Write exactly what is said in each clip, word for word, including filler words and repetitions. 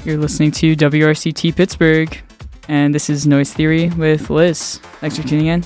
You're listening to W R C T Pittsburgh, and this is Noise Theory with Liz. Thanks for tuning in.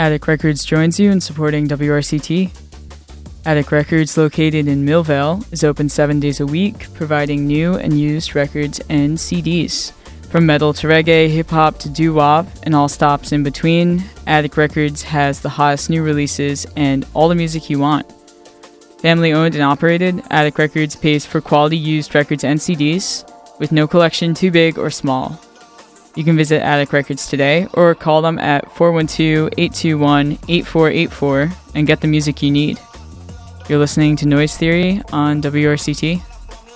Attic Records joins you in supporting W R C T. Attic Records, located in Millvale, is open seven days a week, providing new and used records and C Ds. From metal to reggae, hip-hop to doo-wop, and all stops in between, Attic Records has the hottest new releases and all the music you want. Family owned and operated, Attic Records pays for quality used records and C Ds, with no collection too big or small. You can visit Attic Records today or call them at four one two, eight two one, eight four eight four and get the music you need. You're listening to Noise Theory on W R C T.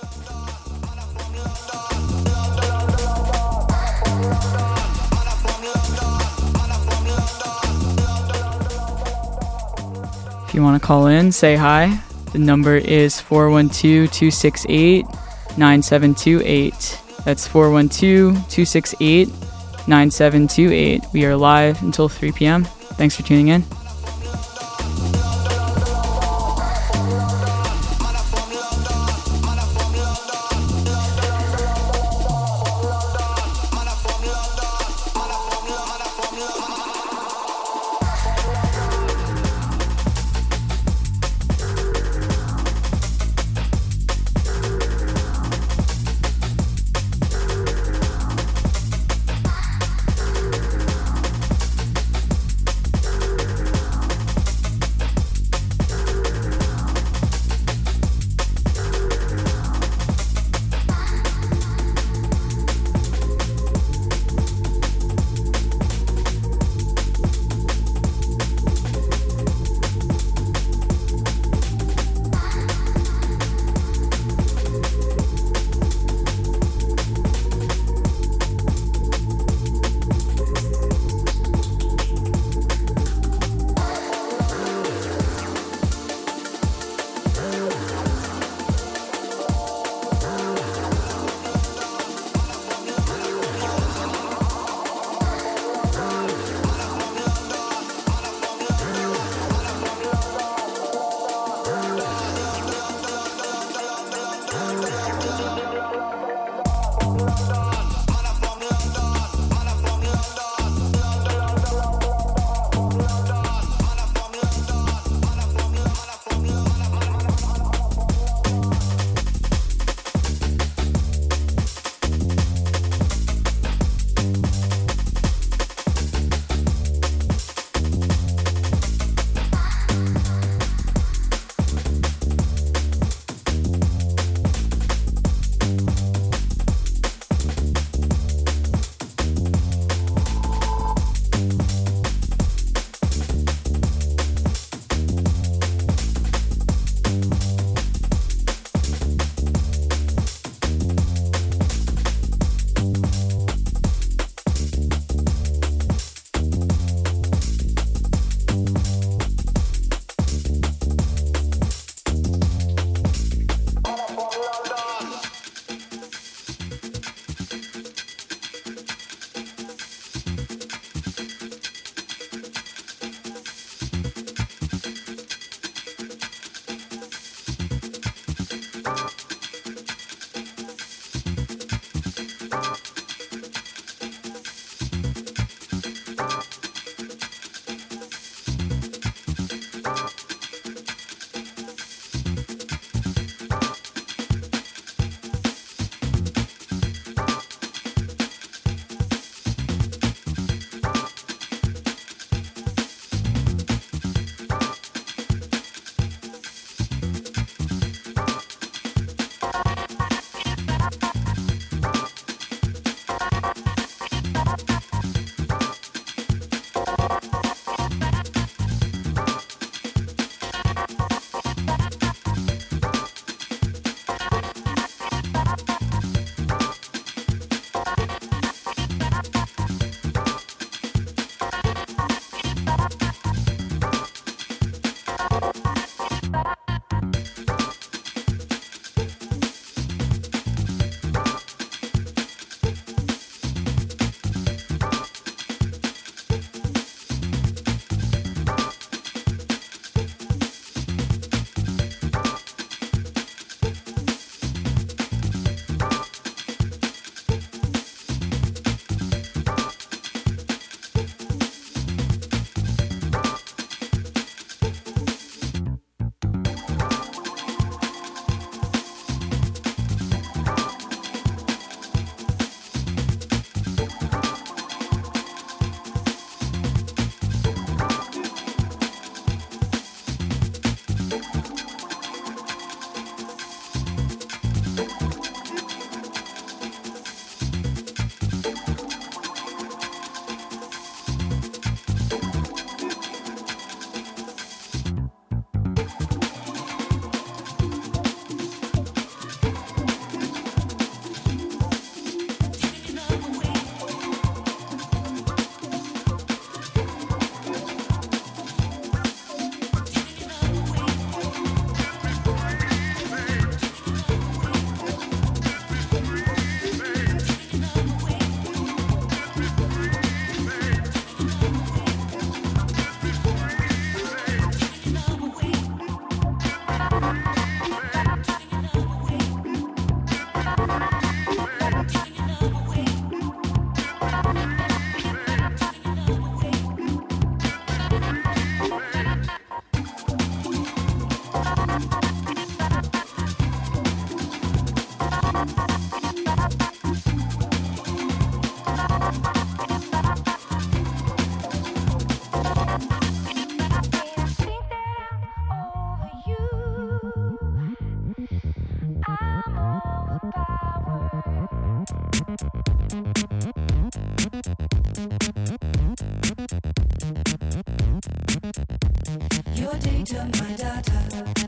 If you want to call in, say hi. The number is four one two, two six eight, nine seven two eight. That's four one two, two six eight, nine seven two eight. We are live until three p.m. Thanks for tuning in. Your data, my data.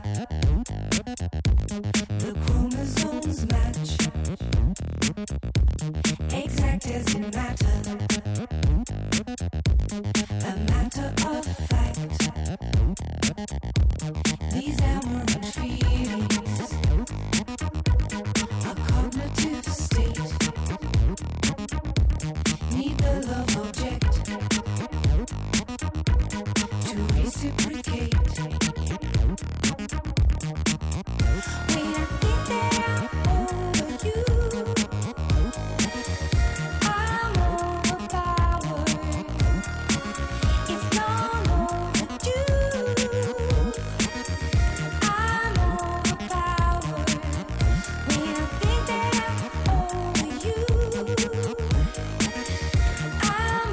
The chromosomes match, exact as in matter. A matter of fact. These aberrant feelings, a cognitive state, need the love object to reciprocate. When I think that I'm over you, I'm overpowered. It's long overdue. I'm overpowered. When I think that I'm over you, I'm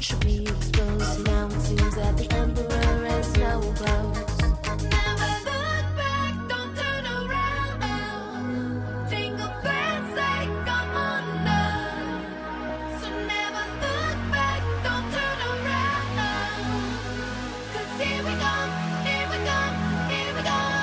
should be exposed. Now it seems that the emperor has no clothes. Never look back, don't turn around. Fingerprints they come undone. So never look back, don't turn around. 'Cause here we come, here we come, here we come.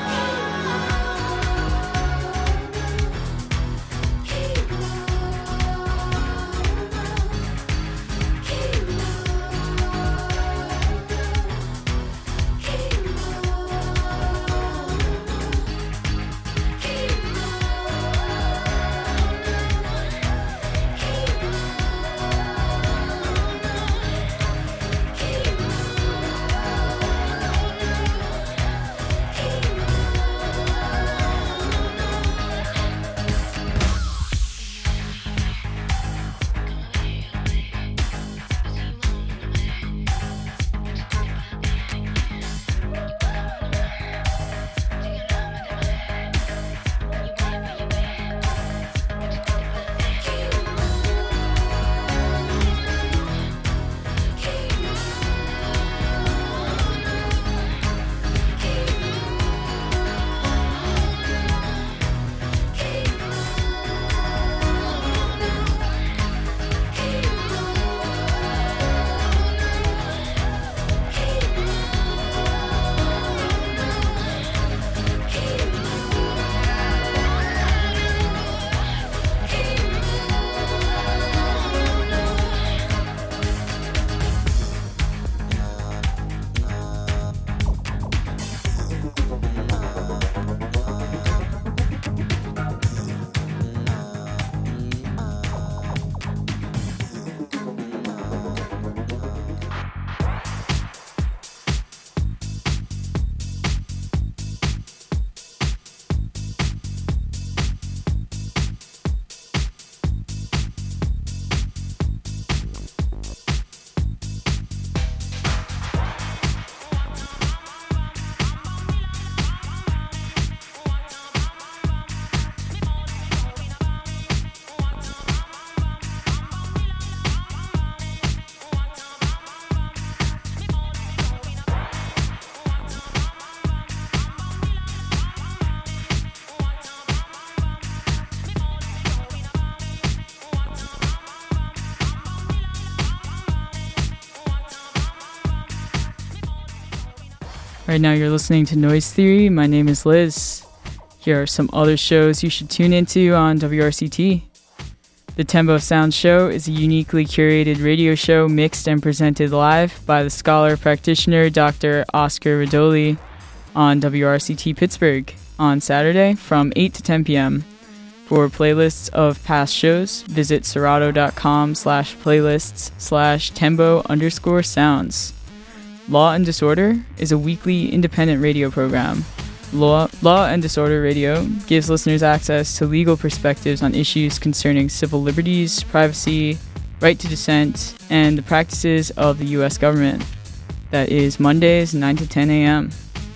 Right now you're listening to Noise Theory. My name is Liz. Here are some other shows you should tune into on W R C T. The Tembo Sound Show is a uniquely curated radio show mixed and presented live by the scholar practitioner Doctor Oscar Radoli on W R C T Pittsburgh on Saturday from eight to ten p.m. For playlists of past shows, visit serato.com slash playlists slash tembo underscore sounds. Law and Disorder is a weekly independent radio program. Law, Law and Disorder Radio gives listeners access to legal perspectives on issues concerning civil liberties, privacy, right to dissent, and the practices of the U S government. That is Mondays, nine to ten a.m.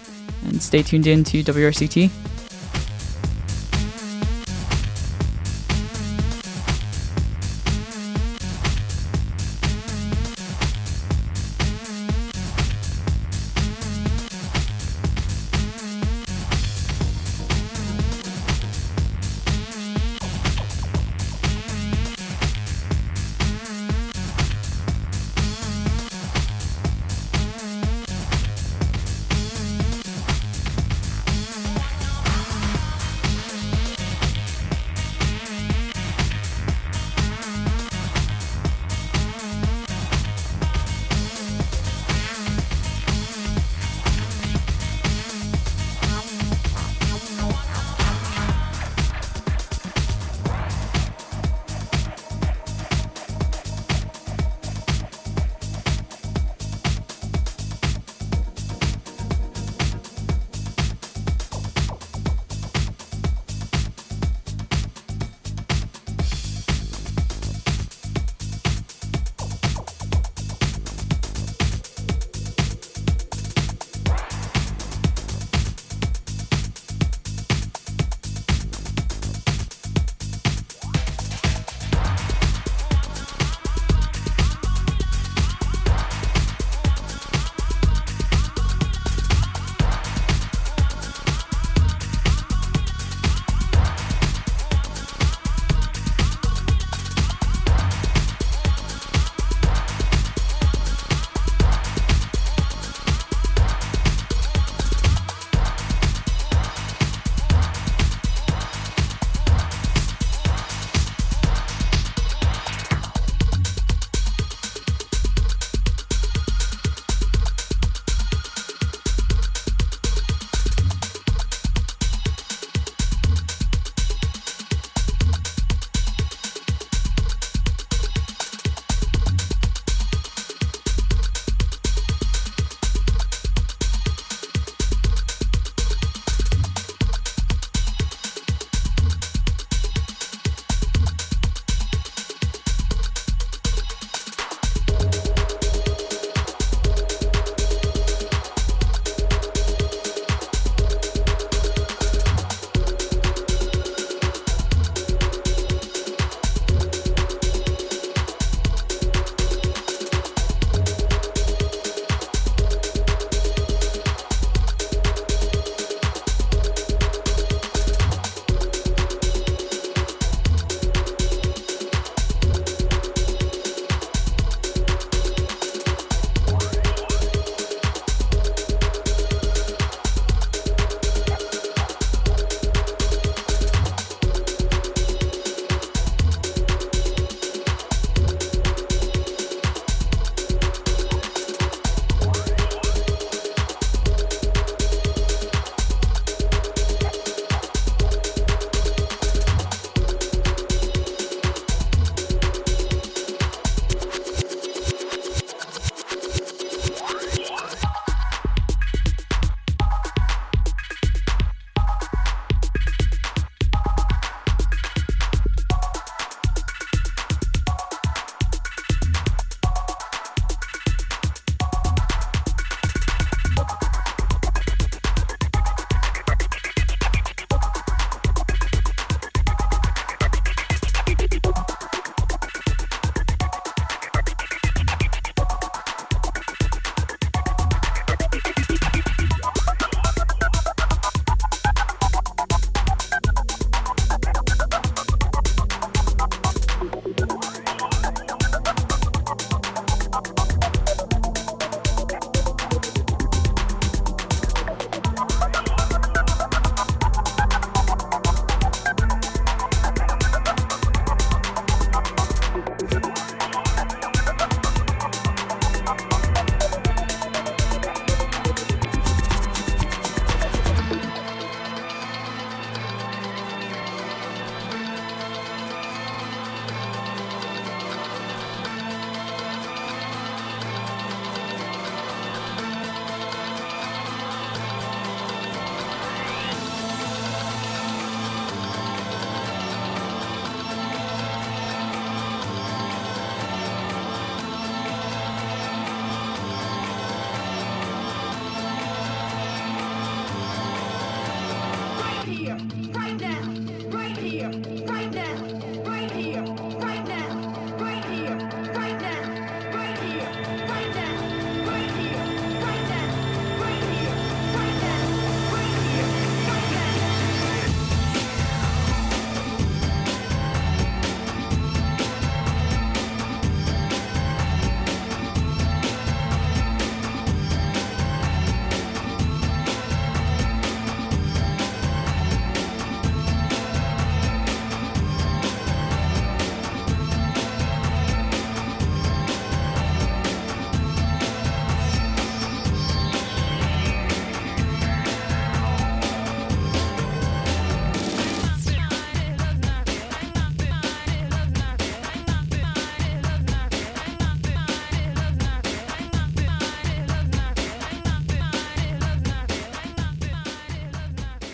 And stay tuned in to W R C T.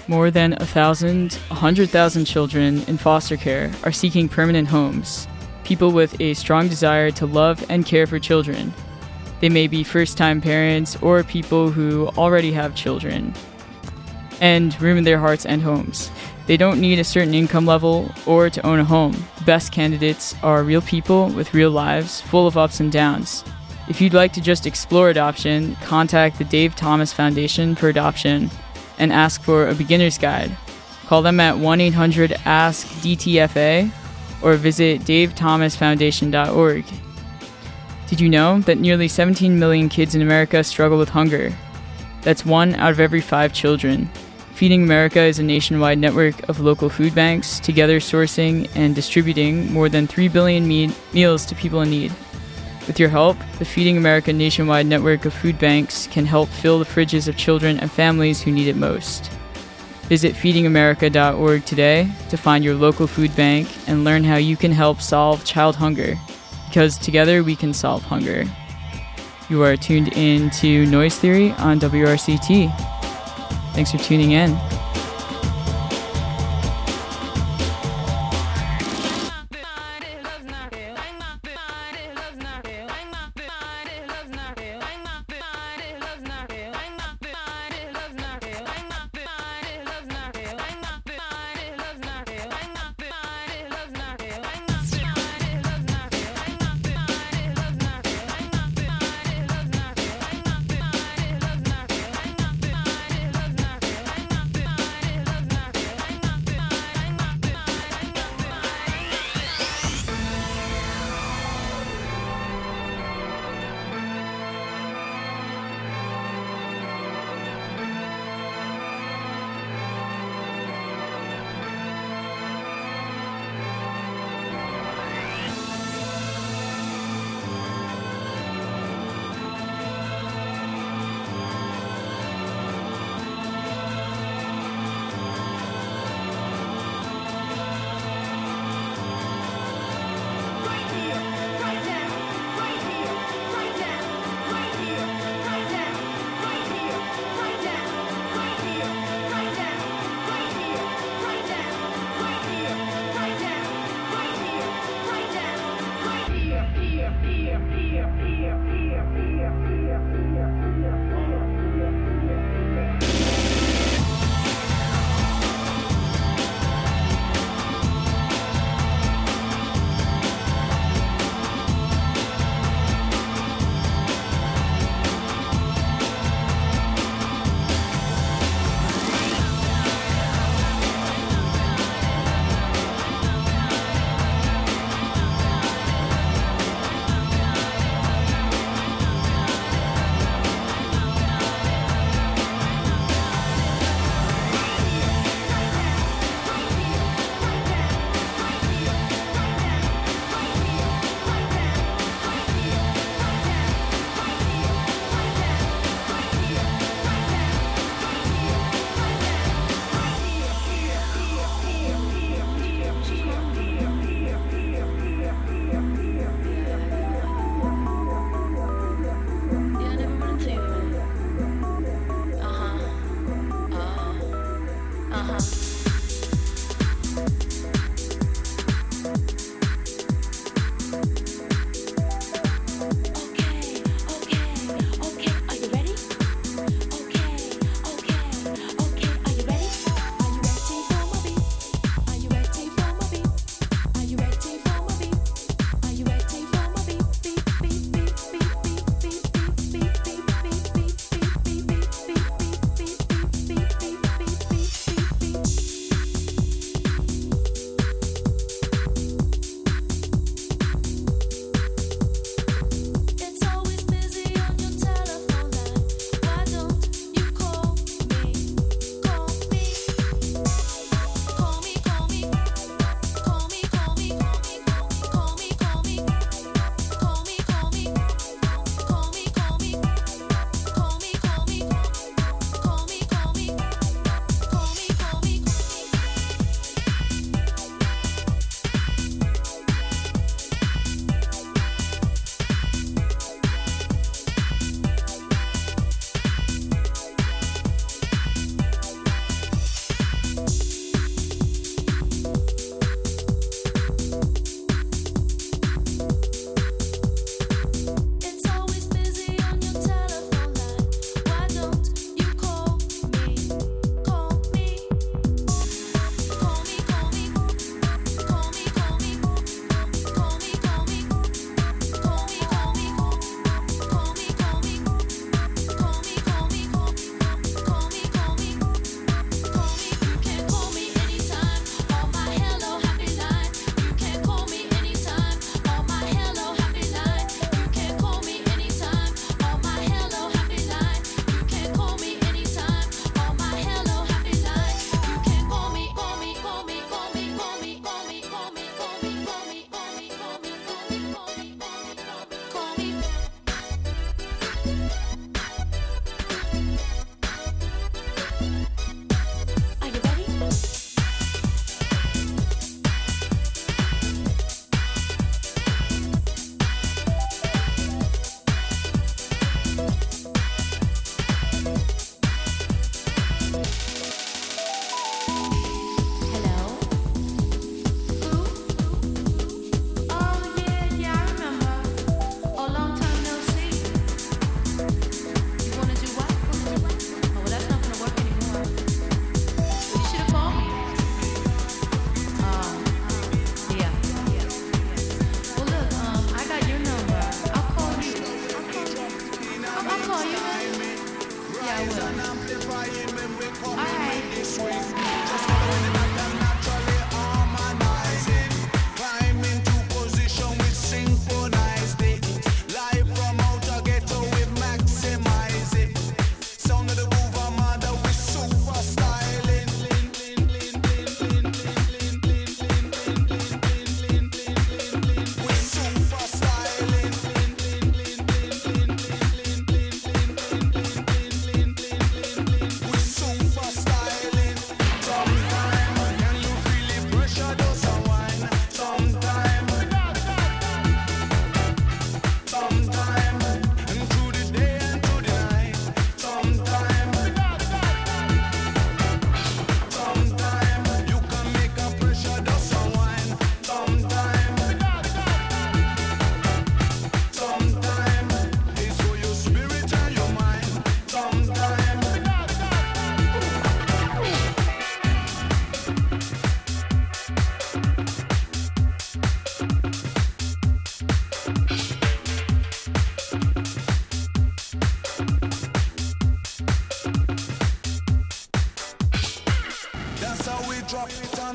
more than a thousand, a hundred thousand children in foster care are seeking permanent homes. People with a strong desire to love and care for children. They may be first-time parents or people who already have children and room in their hearts and homes. They don't need a certain income level or to own a home. The best candidates are real people with real lives, full of ups and downs. If you'd like to just explore adoption, contact the Dave Thomas Foundation for Adoption and ask for a beginner's guide. Call them at one eight hundred ask D T F A or visit dave thomas foundation dot org. Did you know that nearly seventeen million kids in America struggle with hunger? That's one out of every five children. Feeding America is a nationwide network of local food banks, together sourcing and distributing more than three billion me- meals to people in need. With your help, the Feeding America nationwide network of food banks can help fill the fridges of children and families who need it most. Visit feeding america dot org today to find your local food bank and learn how you can help solve child hunger, because together we can solve hunger. You are tuned in to Noise Theory on W R C T. Thanks for tuning in.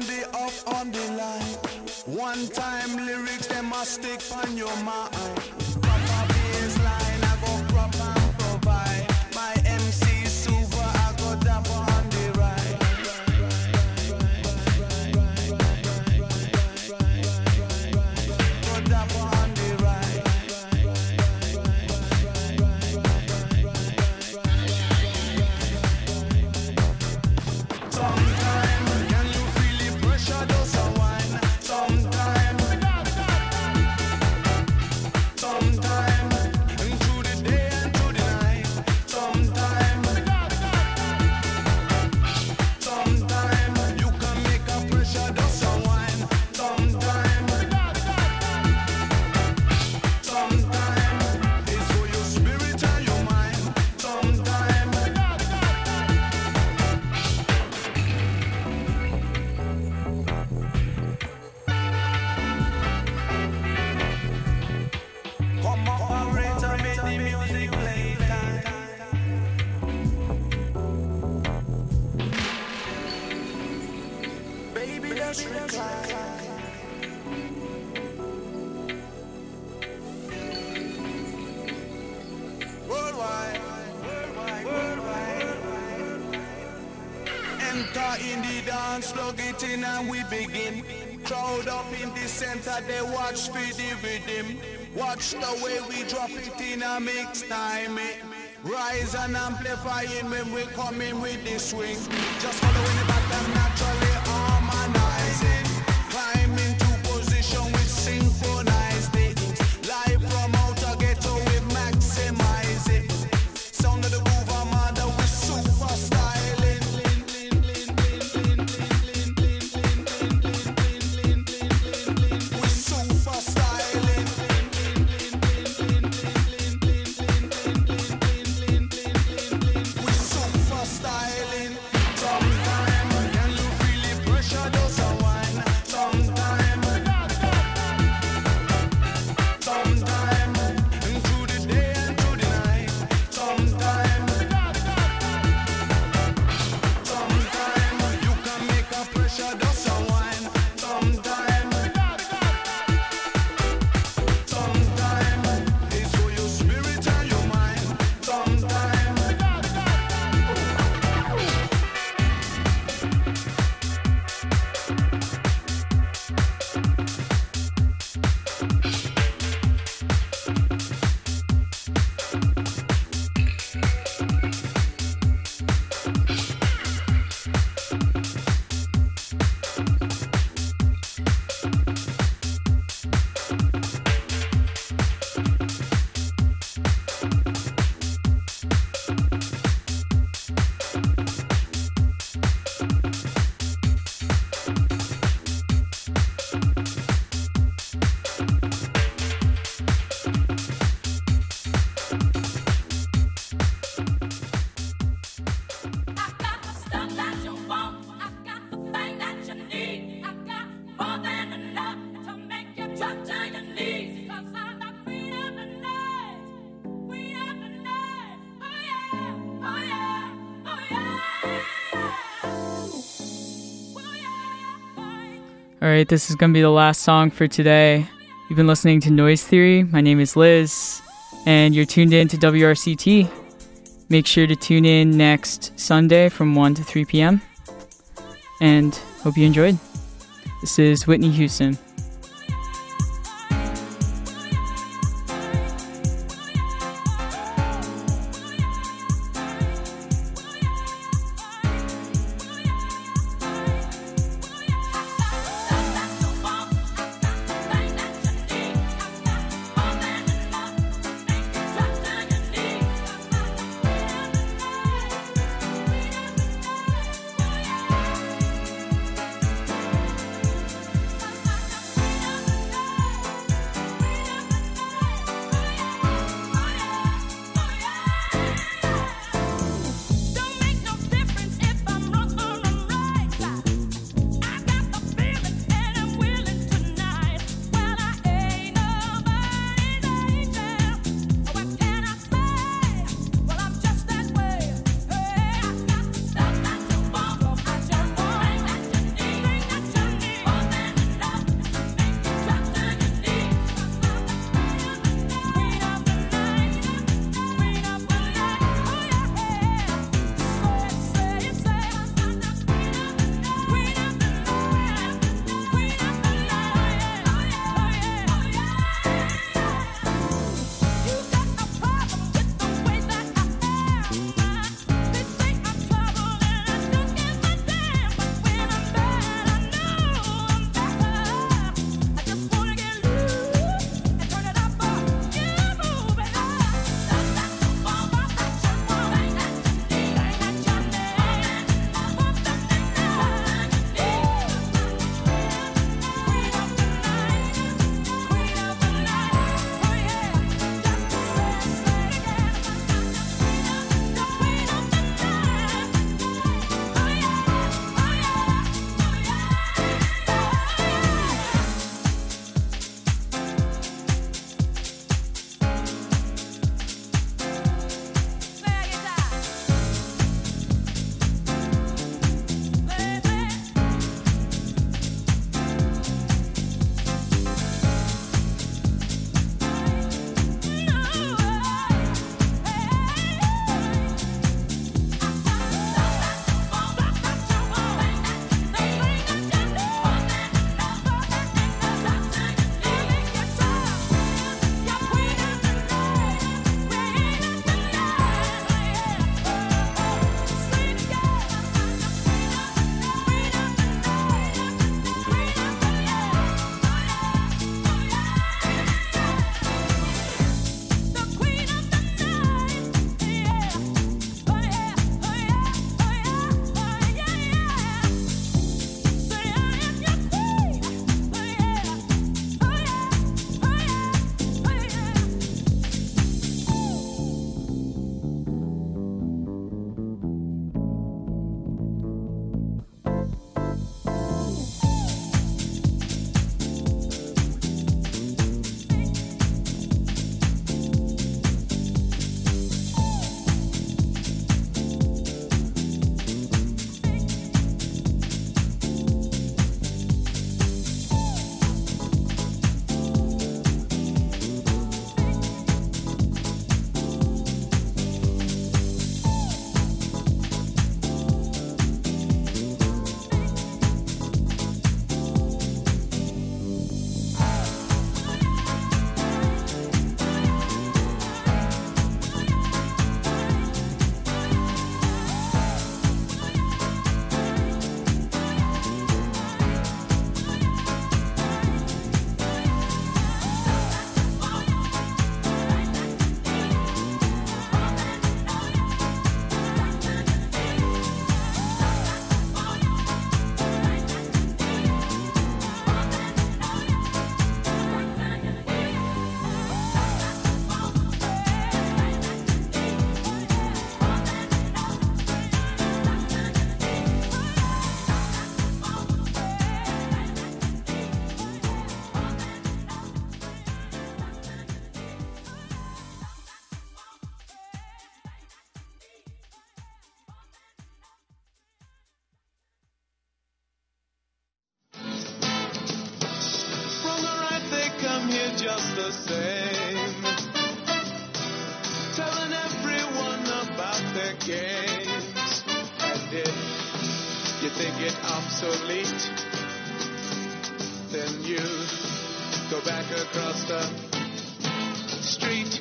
the up on the line. One time lyrics, they must stick on your mind. Proper baseline, I go crop and provide. My M C super, I go dapper on the ride. Go dapper on the ride. Sometimes, can you feel the pressure does unwind? Sometimes, sometimes, and through the day and through the night. Sometimes, sometimes, you can make a pressure does unwind. Sometimes, sometimes, it's for your spirit and your mind. Sometimes. Come operator, make the music play time. Baby, let's recline. Worldwide, worldwide, worldwide. Enter in the dance, plug it in and we begin. Crowd up in the center, they watch for the rhythm. Watch the way we drop it in a mix time. eh. Rise and amplifying when we come in with the swing. Just following the pattern, naturally harmonizing. Climb into position with synchronized it. Live from outer ghetto, we maximize it. Sound of the groove, Armada, we super styling. We super styling. We super styling. Sometimes, can you feel the pressure does unwind? Sometimes, sometimes, and through the day and through the night. Sometimes, sometimes, you can make a pressure does unwind. Sometimes, sometimes, it's for your spirit and your mind. Sometimes. I've got the stuff that you want. I've got the thing that you need. I've got more than enough to make you drop to your knees. 'Cause I'm the queen of the night. Queen of the night. Oh yeah. Oh yeah. Oh yeah. Oh yeah. All right, this is going to be the last song for today. You've been listening to Noise Theory. My name is Liz, and you're tuned in to W R C T. Make sure to tune in next Sunday from one to three p.m. And hope you enjoyed. This is Whitney Houston. they're just the same, telling everyone about their games. And if you think it obsolete, then you go back across the street.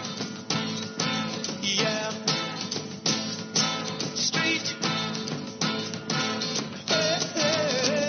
Yeah. Street. Hey, hey,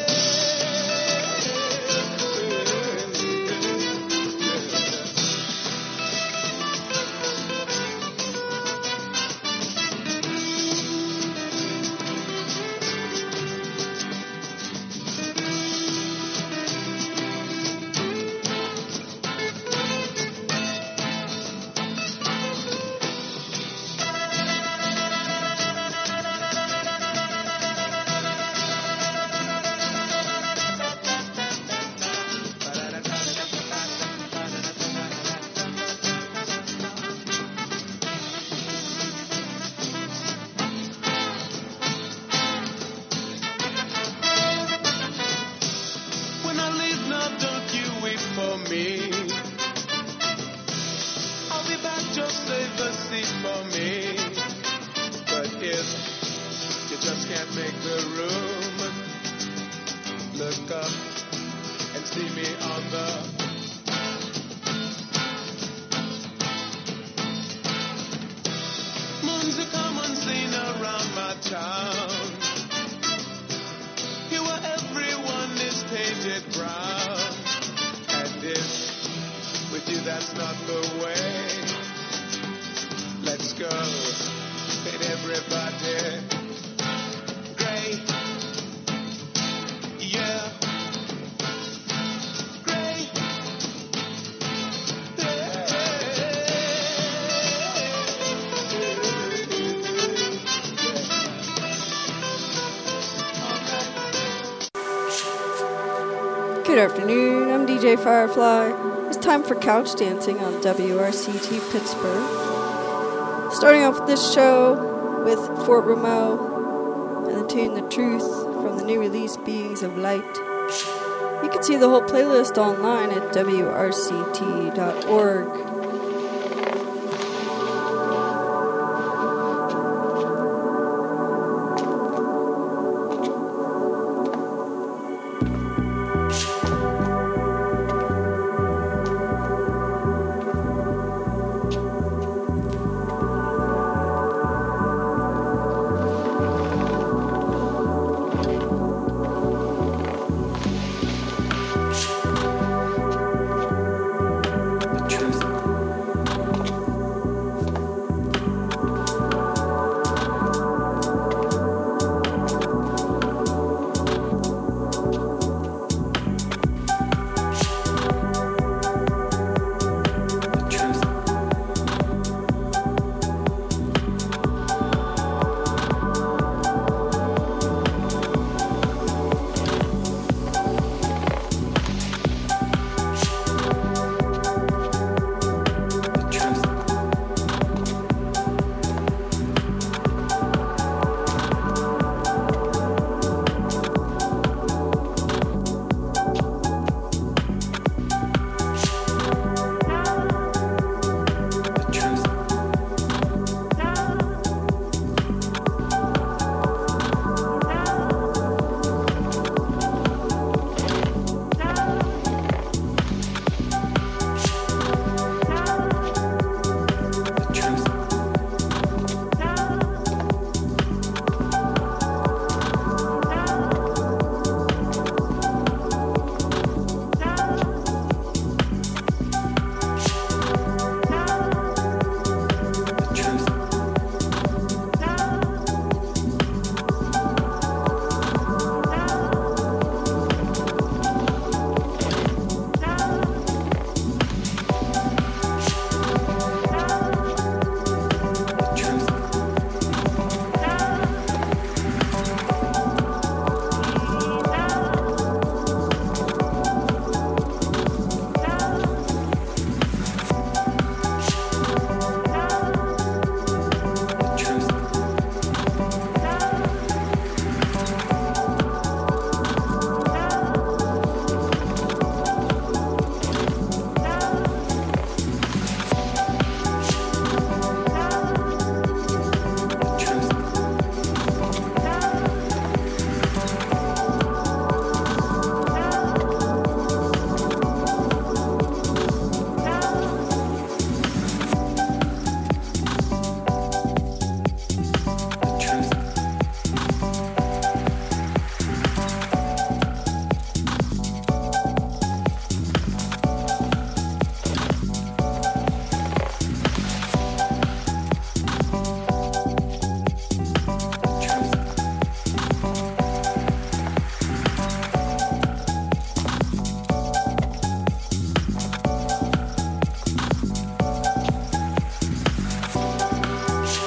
when I leave now, don't you wait for me. I'll be back, just save a seat for me. But if you just can't make the room, look up and see me on the moon's a common scene around my town. Here where everyone is painted brown. And if with you that's not the way, let's go paint everybody gray. Yeah. Gray. Good afternoon, I'm D J Firefly. It's time for Couch Dancing on W R C T Pittsburgh. Starting off with this show with Fort Ramo and the tune The Truth from the new release Beings of Light. You can see the whole playlist online at W R C T dot org.